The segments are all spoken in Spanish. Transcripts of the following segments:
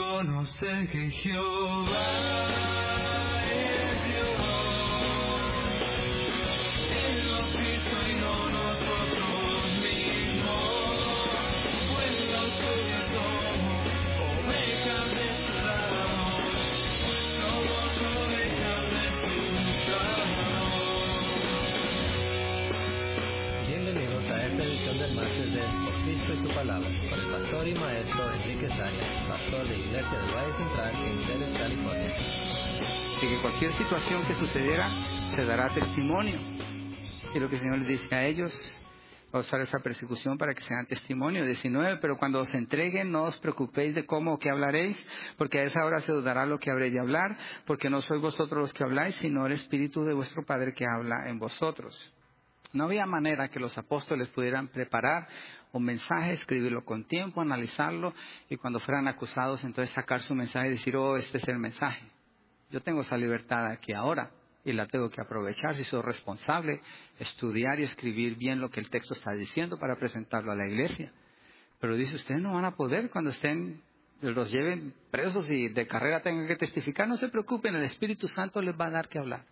reconocer que Jehová es Dios. Él nos hizo y no nosotros mismos, pues nosotros somos ovejas de su lado, somos ovejas de su lado. Bienvenidos a esta edición del martes de Cristo y su Palabra, con el pastor y maestro Enrique Sáenz, pastor de Iglesia del Valle Central en Venice, California. Así que cualquier situación que sucediera se dará testimonio. Y lo que el Señor les dice a ellos, va a usar esa persecución para que sean testimonio. 19, pero cuando os entreguen no os preocupéis de cómo o qué hablaréis, porque a esa hora se dudará lo que habréis de hablar, porque no sois vosotros los que habláis, sino el Espíritu de vuestro Padre que habla en vosotros. No había manera que los apóstoles pudieran preparar un mensaje, escribirlo con tiempo, analizarlo, y cuando fueran acusados, entonces sacar su mensaje y decir, oh, este es el mensaje. Yo tengo esa libertad aquí ahora y la tengo que aprovechar. Si soy responsable, estudiar y escribir bien lo que el texto está diciendo para presentarlo a la iglesia. Pero dice, ustedes no van a poder cuando los lleven presos y de carrera tengan que testificar. No se preocupen, el Espíritu Santo les va a dar que hablar.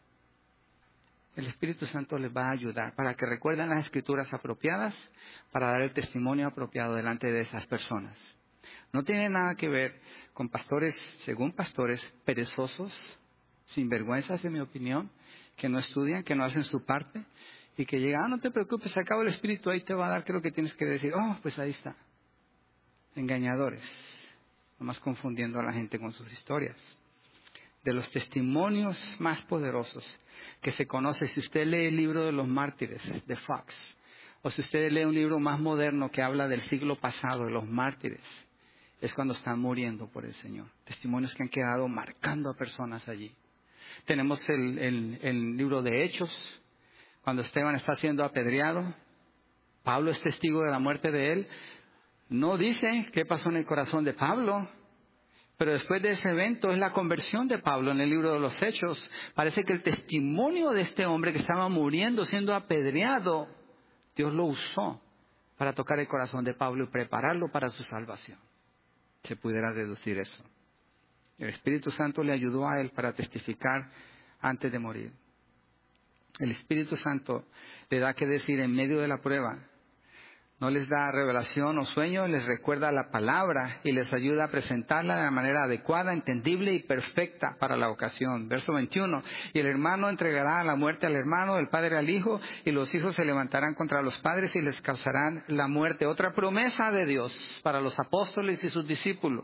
El Espíritu Santo les va a ayudar para que recuerden las escrituras apropiadas, para dar el testimonio apropiado delante de esas personas. No tiene nada que ver con pastores, según pastores, perezosos, sinvergüenzas, en mi opinión, que no estudian, que no hacen su parte, y que llegan, no te preocupes, al cabo el Espíritu ahí te va a dar, ¿qué es lo que tienes que decir? Oh, pues ahí está. Engañadores, nomás confundiendo a la gente con sus historias. De los testimonios más poderosos que se conoce, si usted lee el libro de los mártires de Fox, o si usted lee un libro más moderno que habla del siglo pasado, de los mártires, es cuando están muriendo por el Señor. Testimonios que han quedado marcando a personas allí. Tenemos el libro de Hechos, cuando Esteban está siendo apedreado. Pablo es testigo de la muerte de él. No dice qué pasó en el corazón de Pablo, pero después de ese evento es la conversión de Pablo en el libro de los Hechos. Parece que el testimonio de este hombre que estaba muriendo, siendo apedreado, Dios lo usó para tocar el corazón de Pablo y prepararlo para su salvación. Se pudiera deducir eso. El Espíritu Santo le ayudó a él para testificar antes de morir. El Espíritu Santo le da que decir en medio de la prueba. No les da revelación o sueño, les recuerda la palabra y les ayuda a presentarla de la manera adecuada, entendible y perfecta para la ocasión. Verso 21, y el hermano entregará a la muerte al hermano, el padre al hijo, y los hijos se levantarán contra los padres y les causarán la muerte. Otra promesa de Dios para los apóstoles y sus discípulos,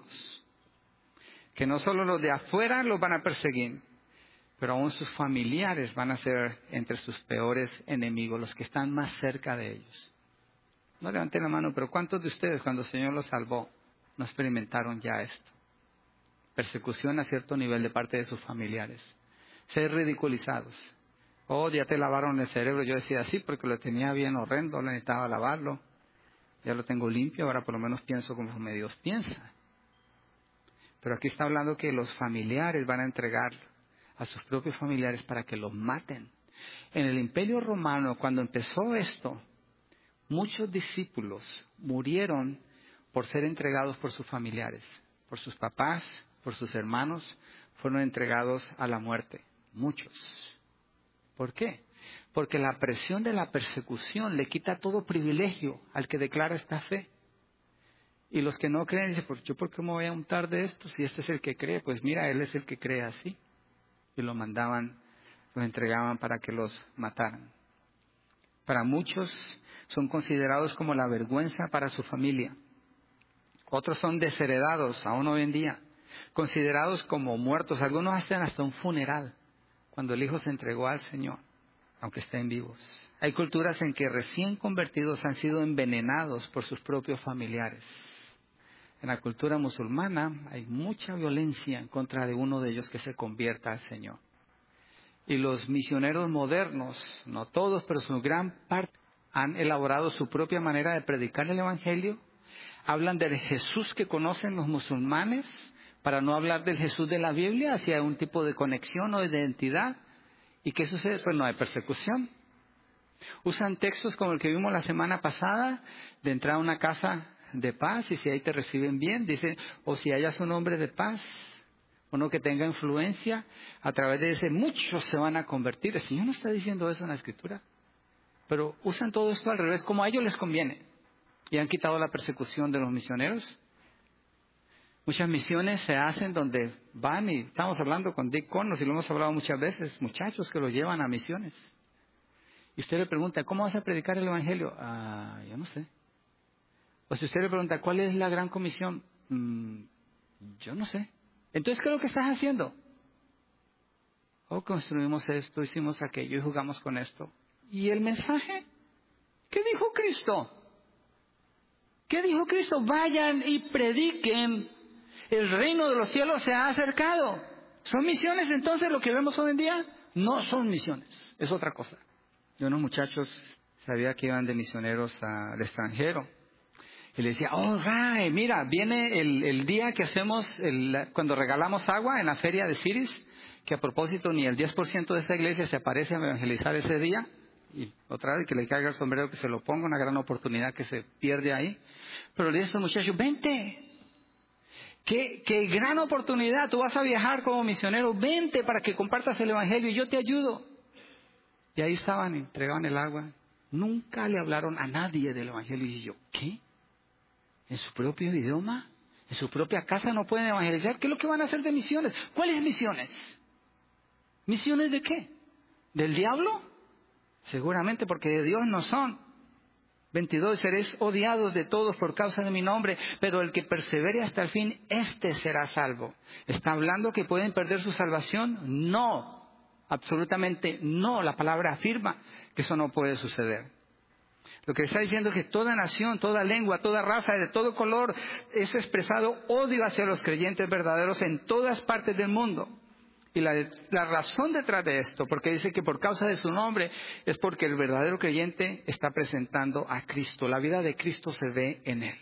que no solo los de afuera los van a perseguir, pero aún sus familiares van a ser entre sus peores enemigos, los que están más cerca de ellos. No levanten la mano, pero ¿cuántos de ustedes cuando el Señor los salvó no experimentaron ya esto? Persecución a cierto nivel de parte de sus familiares. Ser ridiculizados. Oh, ya te lavaron el cerebro. Yo decía sí, porque lo tenía bien horrendo, le necesitaba lavarlo. Ya lo tengo limpio, ahora por lo menos pienso conforme Dios piensa. Pero aquí está hablando que los familiares van a entregar a sus propios familiares para que los maten. En el Imperio Romano, cuando empezó esto, muchos discípulos murieron por ser entregados por sus familiares, por sus papás, por sus hermanos, fueron entregados a la muerte. Muchos. ¿Por qué? Porque la presión de la persecución le quita todo privilegio al que declara esta fe. Y los que no creen dicen, ¿yo por qué me voy a untar de esto? Si este es el que cree, pues mira, él es el que cree así. Y los entregaban para que los mataran. Para muchos son considerados como la vergüenza para su familia. Otros son desheredados, aún hoy en día, considerados como muertos. Algunos hacen hasta un funeral cuando el hijo se entregó al Señor, aunque estén vivos. Hay culturas en que recién convertidos han sido envenenados por sus propios familiares. En la cultura musulmana hay mucha violencia en contra de uno de ellos que se convierta al Señor. Y los misioneros modernos, no todos, pero su gran parte, han elaborado su propia manera de predicar el Evangelio. Hablan del Jesús que conocen los musulmanes, para no hablar del Jesús de la Biblia, hacia un tipo de conexión o de identidad. ¿Y qué sucede? Pues no hay persecución. Usan textos como el que vimos la semana pasada, de entrar a una casa de paz, y si ahí te reciben bien, dice, o si hayas un hombre de paz, uno que tenga influencia, a través de ese muchos se van a convertir. El Señor no está diciendo eso en la Escritura, pero usan todo esto al revés, como a ellos les conviene, y han quitado la persecución de los misioneros. Muchas misiones se hacen donde van, y estamos hablando con Dick Connors, y lo hemos hablado muchas veces, muchachos que los llevan a misiones. Y usted le pregunta, ¿cómo vas a predicar el Evangelio? Yo no sé. O si usted le pregunta, ¿cuál es la gran comisión? Yo no sé. Entonces, ¿qué es lo que estás haciendo? Construimos esto, hicimos aquello y jugamos con esto. ¿Y el mensaje? ¿Qué dijo Cristo? ¿Qué dijo Cristo? Vayan y prediquen. El reino de los cielos se ha acercado. ¿Son misiones entonces lo que vemos hoy en día? No son misiones, es otra cosa. Y unos muchachos sabía que iban de misioneros al extranjero. Y le decía, right, mira, viene el día que hacemos, cuando regalamos agua en la feria de Ciris, que a propósito ni el 10% de esta iglesia se aparece a evangelizar ese día. Y otra vez que le caiga el sombrero, que se lo ponga, una gran oportunidad que se pierde ahí. Pero le dice a estos muchachos, vente. Qué gran oportunidad, tú vas a viajar como misionero, vente para que compartas el evangelio y yo te ayudo. Y ahí estaban, entregaban el agua. Nunca le hablaron a nadie del evangelio. Y yo, ¿qué? ¿En su propio idioma? ¿En su propia casa no pueden evangelizar? ¿Qué es lo que van a hacer de misiones? ¿Cuáles misiones? ¿Misiones de qué? ¿Del diablo? Seguramente, porque de Dios no son. 22, seréis odiados de todos por causa de mi nombre, pero el que persevere hasta el fin, éste será salvo. ¿Está hablando que pueden perder su salvación? No. Absolutamente no. La palabra afirma que eso no puede suceder. Lo que está diciendo es que toda nación, toda lengua, toda raza, de todo color, es expresado odio hacia los creyentes verdaderos en todas partes del mundo. Y la razón detrás de esto, porque dice que por causa de su nombre, es porque el verdadero creyente está presentando a Cristo. La vida de Cristo se ve en él.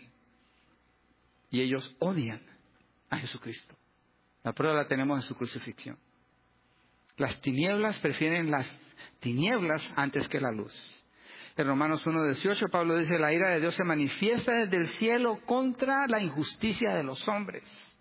Y ellos odian a Jesucristo. La prueba la tenemos en su crucifixión. Las tinieblas prefieren las tinieblas antes que la luz. En Romanos 1:18 Pablo dice, la ira de Dios se manifiesta desde el cielo contra la injusticia de los hombres.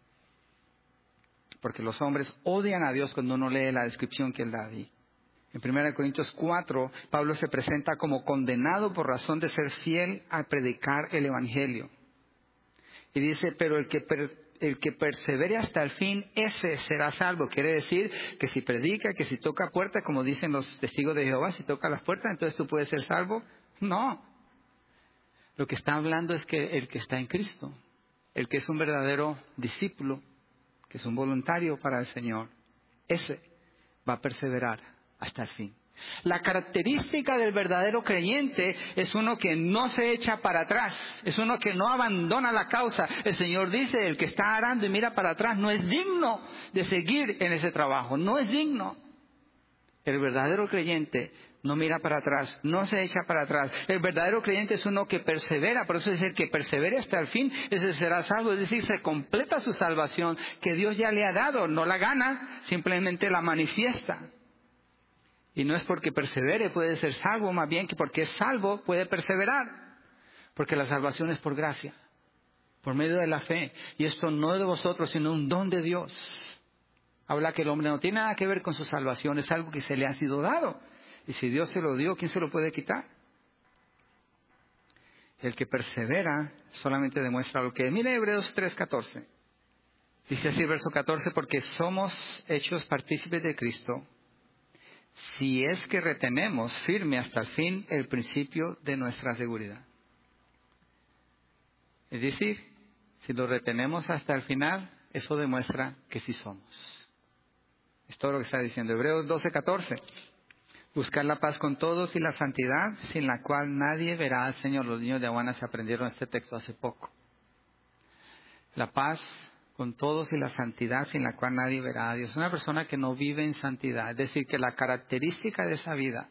Porque los hombres odian a Dios cuando uno lee la descripción que él da ahí. En 1 Corintios 4, Pablo se presenta como condenado por razón de ser fiel a predicar el Evangelio. Y dice, pero el que persevere hasta el fin, ese será salvo. Quiere decir que si predica, que si toca puertas, como dicen los testigos de Jehová, si toca las puertas, entonces tú puedes ser salvo. No. Lo que está hablando es que el que está en Cristo, el que es un verdadero discípulo, que es un voluntario para el Señor, ese va a perseverar hasta el fin. La característica del verdadero creyente es uno que no se echa para atrás, es uno que no abandona la causa. El Señor dice, el que está arando y mira para atrás no es digno de seguir en ese trabajo, no es digno. El verdadero creyente no mira para atrás, no se echa para atrás. El verdadero creyente es uno que persevera, por eso dice el que persevere hasta el fin, ese será salvo. Es decir, se completa su salvación que Dios ya le ha dado, no la gana, simplemente la manifiesta. Y no es porque persevere puede ser salvo, más bien que porque es salvo puede perseverar. Porque la salvación es por gracia, por medio de la fe. Y esto no es de vosotros, sino un don de Dios. Habla que el hombre no tiene nada que ver con su salvación, es algo que se le ha sido dado. Y si Dios se lo dio, ¿quién se lo puede quitar? El que persevera solamente demuestra lo que es. Mira Hebreos 3:14. Dice así el verso 14, porque somos hechos partícipes de Cristo, si es que retenemos firme hasta el fin el principio de nuestra seguridad. Es decir, si lo retenemos hasta el final, eso demuestra que sí somos. Es todo lo que está diciendo. Hebreos 12:14. Buscar la paz con todos y la santidad, sin la cual nadie verá al Señor. Los niños de Aguana se aprendieron este texto hace poco. La paz con todos y la santidad, sin la cual nadie verá a Dios. Una persona que no vive en santidad, es decir, que la característica de esa vida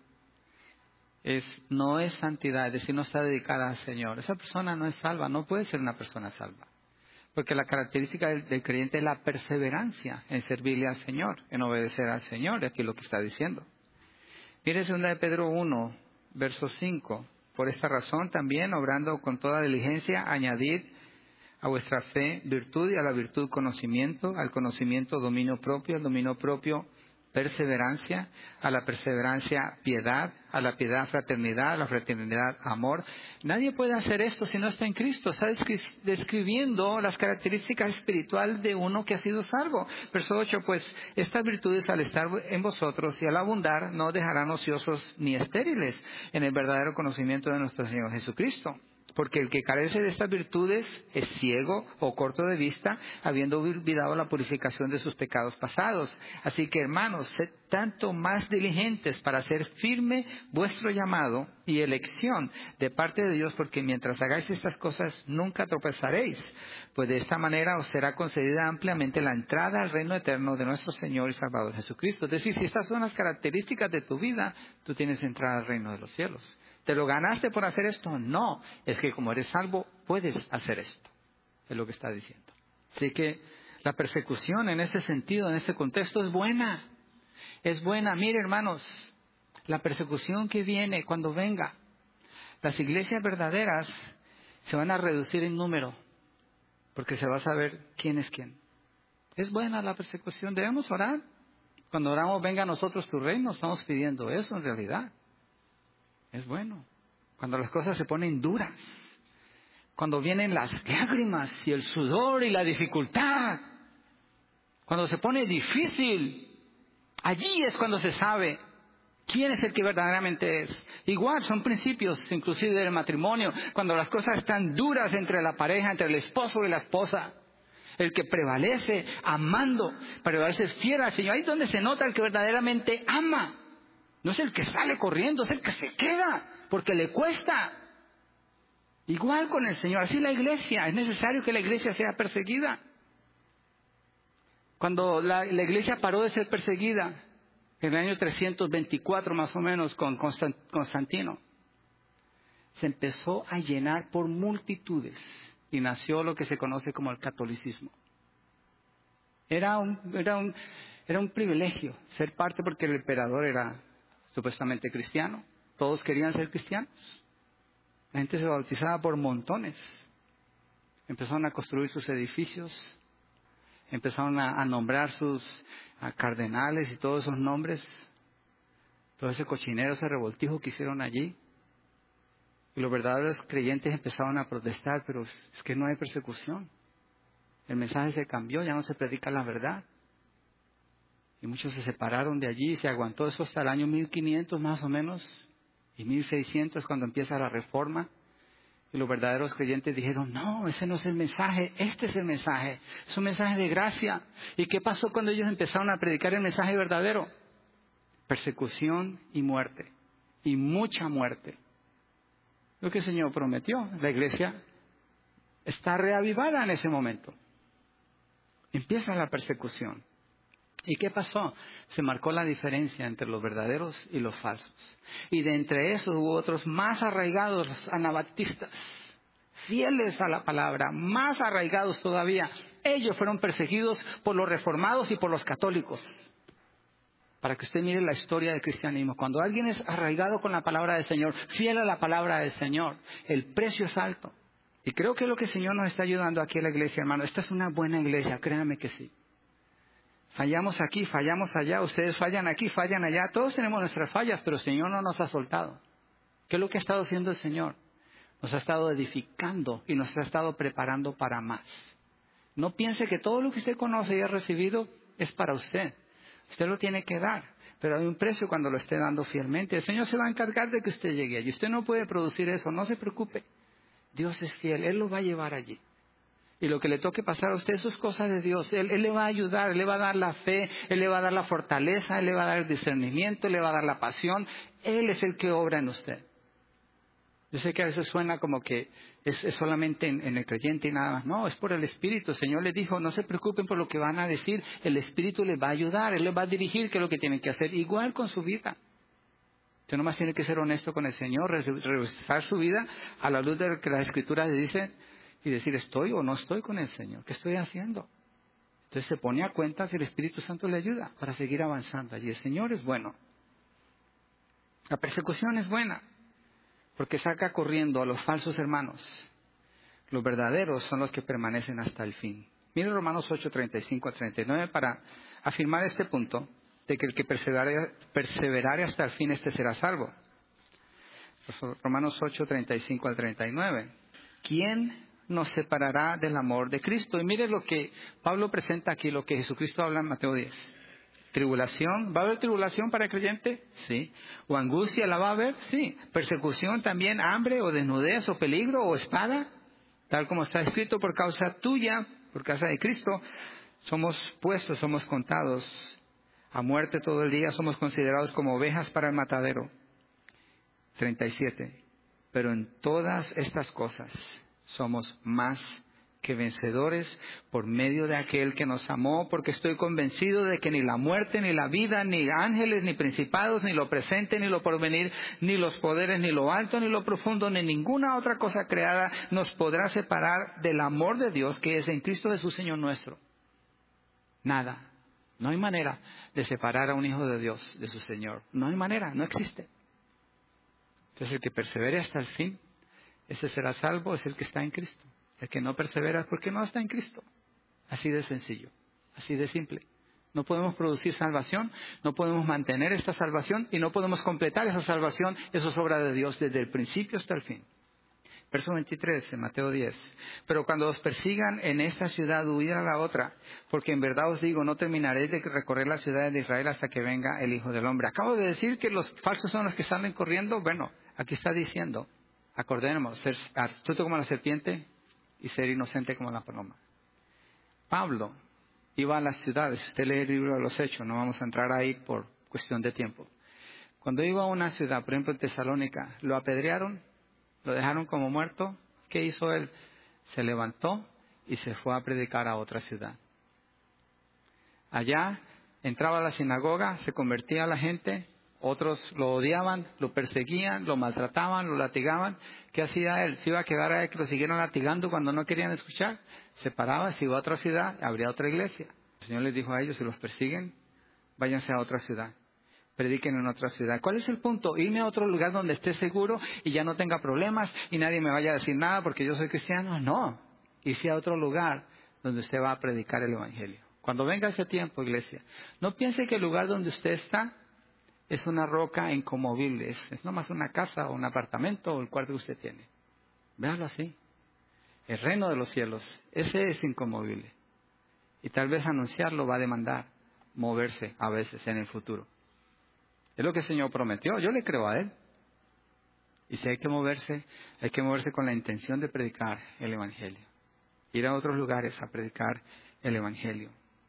no es santidad, es decir, no está dedicada al Señor. Esa persona no es salva, no puede ser una persona salva. Porque la característica del creyente es la perseverancia en servirle al Señor, en obedecer al Señor, aquí es lo que está diciendo. Mire 2 de Pedro 1, verso 5. Por esta razón también, obrando con toda diligencia, añadid a vuestra fe virtud, y a la virtud conocimiento, al conocimiento dominio propio, al dominio propio perseverancia, a la perseverancia piedad, a la piedad fraternidad, a la fraternidad amor. Nadie puede hacer esto si no está en Cristo. Está describiendo las características espirituales de uno que ha sido salvo. Verso 8, pues estas virtudes al estar en vosotros y al abundar no dejarán ociosos ni estériles en el verdadero conocimiento de nuestro Señor Jesucristo. Porque el que carece de estas virtudes es ciego o corto de vista, habiendo olvidado la purificación de sus pecados pasados. Así que, hermanos, sed tanto más diligentes para hacer firme vuestro llamado y elección de parte de Dios, porque mientras hagáis estas cosas nunca tropezaréis. Pues de esta manera os será concedida ampliamente la entrada al reino eterno de nuestro Señor y Salvador Jesucristo. Es decir, si estas son las características de tu vida, tú tienes entrada al reino de los cielos. ¿Te lo ganaste por hacer esto? No, es que como eres salvo, puedes hacer esto. Es lo que está diciendo. Así que la persecución en este sentido, en este contexto, es buena. Es buena. Mire, hermanos, la persecución que viene cuando venga, las iglesias verdaderas se van a reducir en número, porque se va a saber quién es quién. Es buena la persecución. Debemos orar. Cuando oramos, venga a nosotros tu reino, estamos pidiendo eso en realidad. Es bueno. Cuando las cosas se ponen duras, cuando vienen las lágrimas y el sudor y la dificultad, cuando se pone difícil, allí es cuando se sabe quién es el que verdaderamente es. Igual son principios inclusive del matrimonio, cuando las cosas están duras entre la pareja, entre el esposo y la esposa. El que prevalece amando, prevalece fiel al Señor. Ahí es donde se nota el que verdaderamente ama. No es el que sale corriendo, es el que se queda, porque le cuesta. Igual con el Señor, así la iglesia. Es necesario que la iglesia sea perseguida. Cuando la iglesia paró de ser perseguida, en el año 324 más o menos, con Constantino, se empezó a llenar por multitudes y nació lo que se conoce como el catolicismo. Era un privilegio ser parte, porque el emperador era supuestamente cristiano. Todos querían ser cristianos. La gente se bautizaba por montones. Empezaron a construir sus edificios. Empezaron a nombrar sus cardenales y todos esos nombres. Todo ese cochinero, ese revoltijo que hicieron allí. Y los verdaderos creyentes empezaron a protestar, pero es que no hay persecución. El mensaje se cambió, ya no se predica la verdad. Y muchos se separaron de allí y se aguantó eso hasta el año 1500 más o menos. Y 1600 cuando empieza la reforma. Y los verdaderos creyentes dijeron, no, ese no es el mensaje, este es el mensaje. Es un mensaje de gracia. ¿Y qué pasó cuando ellos empezaron a predicar el mensaje verdadero? Persecución y muerte. Y mucha muerte. Lo que el Señor prometió. La iglesia está reavivada en ese momento. Empieza la persecución. ¿Y qué pasó? Se marcó la diferencia entre los verdaderos y los falsos. Y de entre esos hubo otros más arraigados, los anabaptistas, fieles a la palabra, más arraigados todavía. Ellos fueron perseguidos por los reformados y por los católicos. Para que usted mire la historia del cristianismo. Cuando alguien es arraigado con la palabra del Señor, fiel a la palabra del Señor, el precio es alto. Y creo que es lo que el Señor nos está ayudando aquí en la iglesia, hermano. Esta es una buena iglesia, créanme que sí. Fallamos aquí, fallamos allá, ustedes fallan aquí, fallan allá. Todos tenemos nuestras fallas, pero el Señor no nos ha soltado. ¿Qué es lo que ha estado haciendo el Señor? Nos ha estado edificando y nos ha estado preparando para más. No piense que todo lo que usted conoce y ha recibido es para usted. Usted lo tiene que dar, pero hay un precio cuando lo esté dando fielmente. El Señor se va a encargar de que usted llegue allí. Usted no puede producir eso, no se preocupe. Dios es fiel, Él lo va a llevar allí. Y lo que le toque pasar a usted, eso es cosa de Dios. Él le va a ayudar, Él le va a dar la fe, Él le va a dar la fortaleza, Él le va a dar el discernimiento, Él le va a dar la pasión. Él es el que obra en usted. Yo sé que a veces suena como que es solamente en el creyente y nada más. No, es por el Espíritu. El Señor les dijo, no se preocupen por lo que van a decir. El Espíritu les va a ayudar, Él les va a dirigir qué es lo que tienen que hacer. Igual con su vida. Usted nomás tiene que ser honesto con el Señor, revisar su vida a la luz de lo que las Escrituras le dicen. Y decir, ¿estoy o no estoy con el Señor? ¿Qué estoy haciendo? Entonces se pone a cuenta si el Espíritu Santo le ayuda para seguir avanzando. Y el Señor es bueno. La persecución es buena. porque saca corriendo a los falsos hermanos. Los verdaderos son los que permanecen hasta el fin. Miren Romanos 8, 35 a 39 para afirmar este punto de que el que perseverare hasta el fin, este será salvo. Romanos 8, 35 al 39. ¿Quién nos separará del amor de Cristo? Y mire lo que Pablo presenta aquí, lo que Jesucristo habla en Mateo 10. ¿Tribulación? ¿Va a haber tribulación para el creyente? Sí. ¿O angustia la va a haber? Sí. ¿Persecución también? ¿Hambre o desnudez o peligro o espada? Tal como está escrito, por causa tuya, por causa de Cristo, somos puestos, somos contados a muerte todo el día, somos considerados como ovejas para el matadero. 37. Pero en todas estas cosas somos más que vencedores por medio de aquel que nos amó, porque estoy convencido de que ni la muerte, ni la vida, ni ángeles, ni principados, ni lo presente, ni lo porvenir, ni los poderes, ni lo alto, ni lo profundo, ni ninguna otra cosa creada nos podrá separar del amor de Dios que es en Cristo Jesús, Señor nuestro. Nada. No hay manera de separar a un hijo de Dios de su Señor. No hay manera, no existe. Entonces el que persevere hasta el fin, ese será salvo, es el que está en Cristo. El que no persevera es porque no está en Cristo. Así de sencillo, así de simple. No podemos producir salvación, no podemos mantener esta salvación y no podemos completar esa salvación. Eso es obra de Dios desde el principio hasta el fin. Verso 23 en Mateo 10. Pero cuando os persigan en esta ciudad, huid a la otra, porque en verdad os digo, no terminaréis de recorrer las ciudades de Israel hasta que venga el Hijo del Hombre. Acabo de decir que los falsos son los que salen corriendo. Bueno, aquí está diciendo, acordémonos, ser astuto como la serpiente y ser inocente como la paloma. Pablo iba a las ciudades. Si usted lee el libro de los Hechos, no vamos a entrar ahí por cuestión de tiempo. Cuando iba a una ciudad, por ejemplo en Tesalónica, lo apedrearon, lo dejaron como muerto. ¿Qué hizo él? Se levantó y se fue a predicar a otra ciudad. Allá entraba a la sinagoga, se convertía a la gente. Otros lo odiaban, lo perseguían, lo maltrataban, lo latigaban. ¿Qué hacía él? ¿Se iba a quedar a él que lo siguieran latigando cuando no querían escuchar? Se paraba, se iba a otra ciudad, abría otra iglesia. El Señor les dijo a ellos, si los persiguen, váyanse a otra ciudad. Prediquen en otra ciudad. ¿Cuál es el punto? Irme a otro lugar donde esté seguro y ya no tenga problemas y nadie me vaya a decir nada porque yo soy cristiano. No. Irse a otro lugar donde usted va a predicar el Evangelio. Cuando venga ese tiempo, iglesia, no piense que el lugar donde usted está es una roca inconmovible, es nomás una casa o un apartamento o el cuarto que usted tiene. Véalo así. El reino de los cielos, ese es inconmovible. Y tal vez anunciarlo va a demandar moverse a veces en el futuro. Es lo que el Señor prometió, yo le creo a Él. Y si hay que moverse con la intención de predicar el Evangelio. Ir a otros lugares a predicar el Evangelio.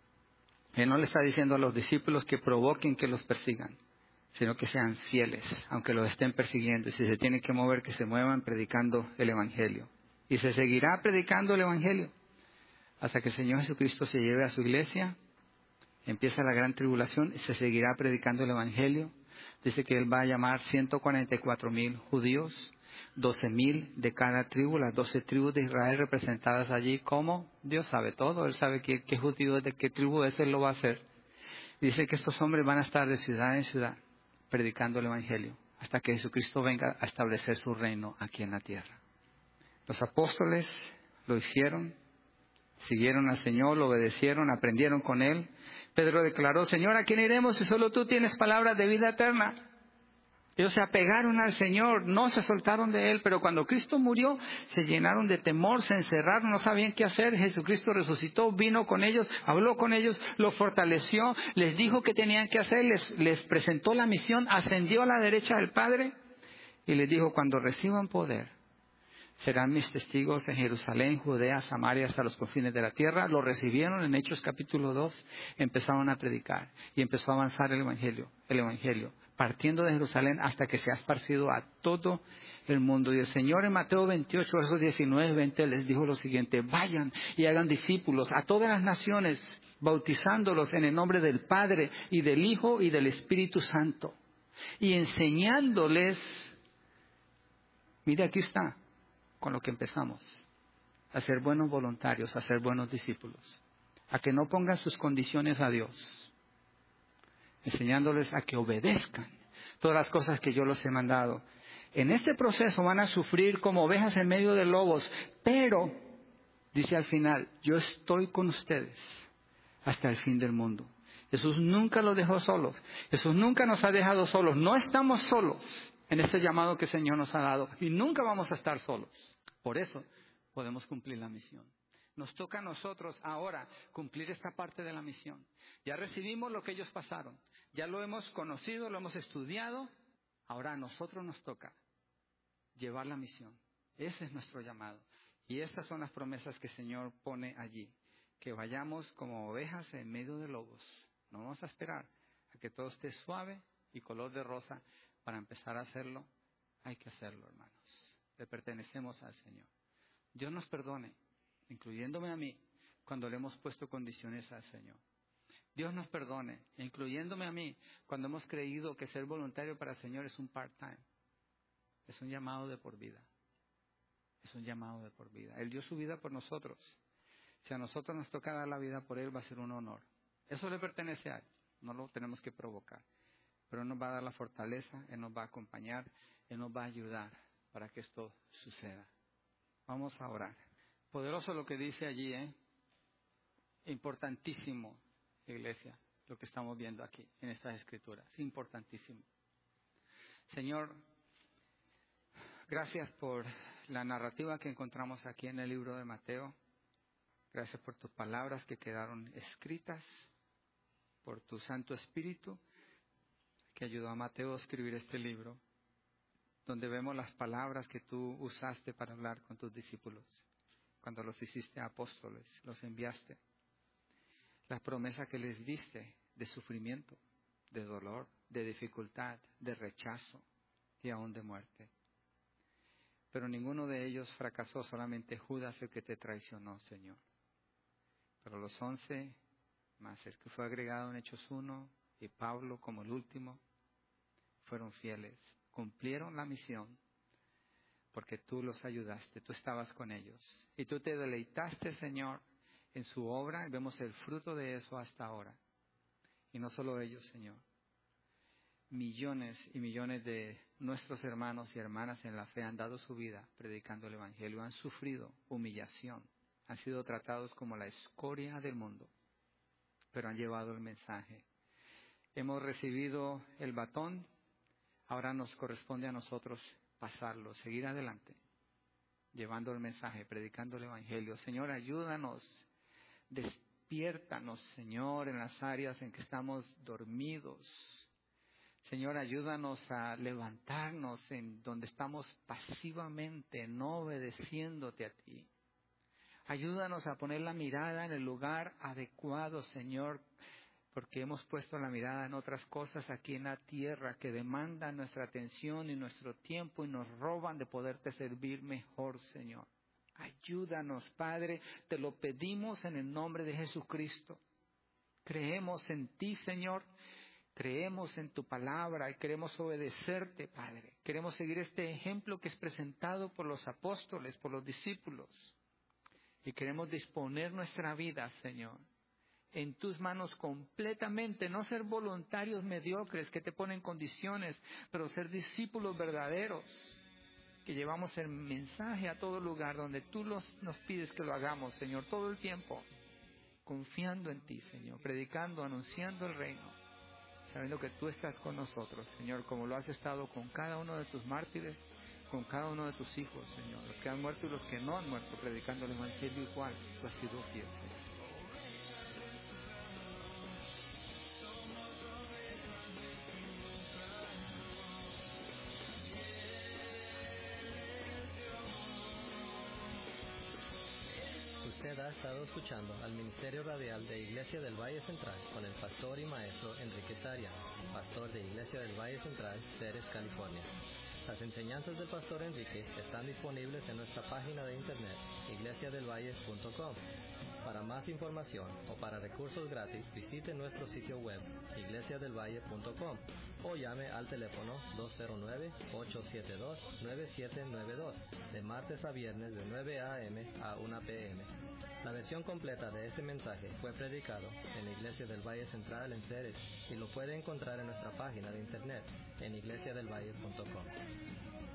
Él no le está diciendo a los discípulos que provoquen que los persigan, sino que sean fieles, aunque los estén persiguiendo. Y si se tienen que mover, que se muevan predicando el Evangelio. Y se seguirá predicando el Evangelio hasta que el Señor Jesucristo se lleve a su iglesia. Empieza la gran tribulación y se seguirá predicando el Evangelio. Dice que Él va a llamar 144,000 judíos, 12,000 de cada tribu, las 12 tribus de Israel representadas allí. ¿Cómo? Dios sabe todo, Él sabe qué judío es, de qué tribu es, Él lo va a hacer. Dice que estos hombres van a estar de ciudad en ciudad predicando el Evangelio hasta que Jesucristo venga a establecer su reino aquí en la tierra. Los apóstoles lo hicieron, siguieron al Señor, lo obedecieron, aprendieron con Él. Pedro declaró, Señor, ¿a quién iremos si solo tú tienes palabras de vida eterna? Ellos se apegaron al Señor, no se soltaron de Él, pero cuando Cristo murió, se llenaron de temor, se encerraron, no sabían qué hacer. Jesucristo resucitó, vino con ellos, habló con ellos, los fortaleció, les dijo qué tenían que hacer, les presentó la misión, ascendió a la derecha del Padre y les dijo, cuando reciban poder, serán mis testigos en Jerusalén, Judea, Samaria, hasta los confines de la tierra. Lo recibieron en Hechos capítulo 2, empezaron a predicar y empezó a avanzar el Evangelio, partiendo de Jerusalén hasta que se ha esparcido a todo el mundo. Y el Señor en Mateo 28, versos 19, 20, les dijo lo siguiente, vayan y hagan discípulos a todas las naciones, bautizándolos en el nombre del Padre y del Hijo y del Espíritu Santo, y enseñándoles, mire aquí está, con lo que empezamos, a ser buenos voluntarios, a ser buenos discípulos, a que no pongan sus condiciones a Dios, enseñándoles a que obedezcan todas las cosas que yo los he mandado. En este proceso van a sufrir como ovejas en medio de lobos, pero, dice al final, yo estoy con ustedes hasta el fin del mundo. Jesús nunca los dejó solos. Jesús nunca nos ha dejado solos. No estamos solos en este llamado que el Señor nos ha dado y nunca vamos a estar solos. Por eso podemos cumplir la misión. Nos toca a nosotros ahora cumplir esta parte de la misión. Ya recibimos lo que ellos pasaron. Ya lo hemos conocido, lo hemos estudiado. Ahora a nosotros nos toca llevar la misión. Ese es nuestro llamado. Y estas son las promesas que el Señor pone allí. Que vayamos como ovejas en medio de lobos. No vamos a esperar a que todo esté suave y color de rosa para empezar a hacerlo. Hay que hacerlo, hermanos. Le pertenecemos al Señor. Dios nos perdone, incluyéndome a mí, cuando le hemos puesto condiciones al Señor. Dios nos perdone, incluyéndome a mí, cuando hemos creído que ser voluntario para el Señor es un part-time. Es un llamado de por vida. Es un llamado de por vida. Él dio su vida por nosotros. Si a nosotros nos toca dar la vida por Él, va a ser un honor. Eso le pertenece a Él. No lo tenemos que provocar. Pero Él nos va a dar la fortaleza, Él nos va a acompañar, Él nos va a ayudar para que esto suceda. Vamos a orar. Poderoso lo que dice allí, Importantísimo, iglesia, lo que estamos viendo aquí en estas escrituras. Importantísimo. Señor, gracias por la narrativa que encontramos aquí en el libro de Mateo. Gracias por tus palabras que quedaron escritas, por tu Santo Espíritu que ayudó a Mateo a escribir este libro, donde vemos las palabras que tú usaste para hablar con tus discípulos, cuando los hiciste apóstoles, los enviaste. Las promesas que les diste de sufrimiento, de dolor, de dificultad, de rechazo y aún de muerte. Pero ninguno de ellos fracasó, solamente Judas el que te traicionó, Señor. Pero los 11, más el que fue agregado en Hechos 1, y Pablo como el último, fueron fieles, cumplieron la misión, porque tú los ayudaste, tú estabas con ellos. Y tú te deleitaste, Señor, en su obra, y vemos el fruto de eso hasta ahora. Y no solo ellos, Señor. Millones y millones de nuestros hermanos y hermanas en la fe han dado su vida predicando el Evangelio, han sufrido humillación, han sido tratados como la escoria del mundo, pero han llevado el mensaje. Hemos recibido el batón, ahora nos corresponde a nosotros pasarlo, seguir adelante, llevando el mensaje, predicando el Evangelio. Señor, ayúdanos, despiértanos, Señor, en las áreas en que estamos dormidos. Señor, ayúdanos a levantarnos en donde estamos pasivamente, no obedeciéndote a ti. Ayúdanos a poner la mirada en el lugar adecuado, Señor, porque hemos puesto la mirada en otras cosas aquí en la tierra que demandan nuestra atención y nuestro tiempo y nos roban de poderte servir mejor, Señor. Ayúdanos, Padre, te lo pedimos en el nombre de Jesucristo. Creemos en ti, Señor. Creemos en tu palabra y queremos obedecerte, Padre. Queremos seguir este ejemplo que es presentado por los apóstoles, por los discípulos. Y queremos disponer nuestra vida, Señor, en tus manos completamente. No ser voluntarios mediocres que te ponen condiciones, pero ser discípulos verdaderos, que llevamos el mensaje a todo lugar donde tú nos pides que lo hagamos, Señor, todo el tiempo. Confiando en ti, Señor, predicando, anunciando el reino. Sabiendo que tú estás con nosotros, Señor, como lo has estado con cada uno de tus mártires, con cada uno de tus hijos, Señor, los que han muerto y los que no han muerto, predicando el Evangelio igual, tú has sido fiel, Señor. Usted ha estado escuchando al Ministerio Radial de Iglesia del Valle Central con el pastor y maestro Enrique Saria, pastor de Iglesia del Valle Central, Ceres, California. Las enseñanzas del pastor Enrique están disponibles en nuestra página de internet, iglesiadelvalle.com. Para más información o para recursos gratis, visite nuestro sitio web, iglesiadelvalle.com, o llame al teléfono 209-872-9792, de martes a viernes de 9 a.m. a 1 p.m. La versión completa de este mensaje fue predicado en la Iglesia del Valle Central en Ceres y lo puede encontrar en nuestra página de internet en iglesiadelvalle.com.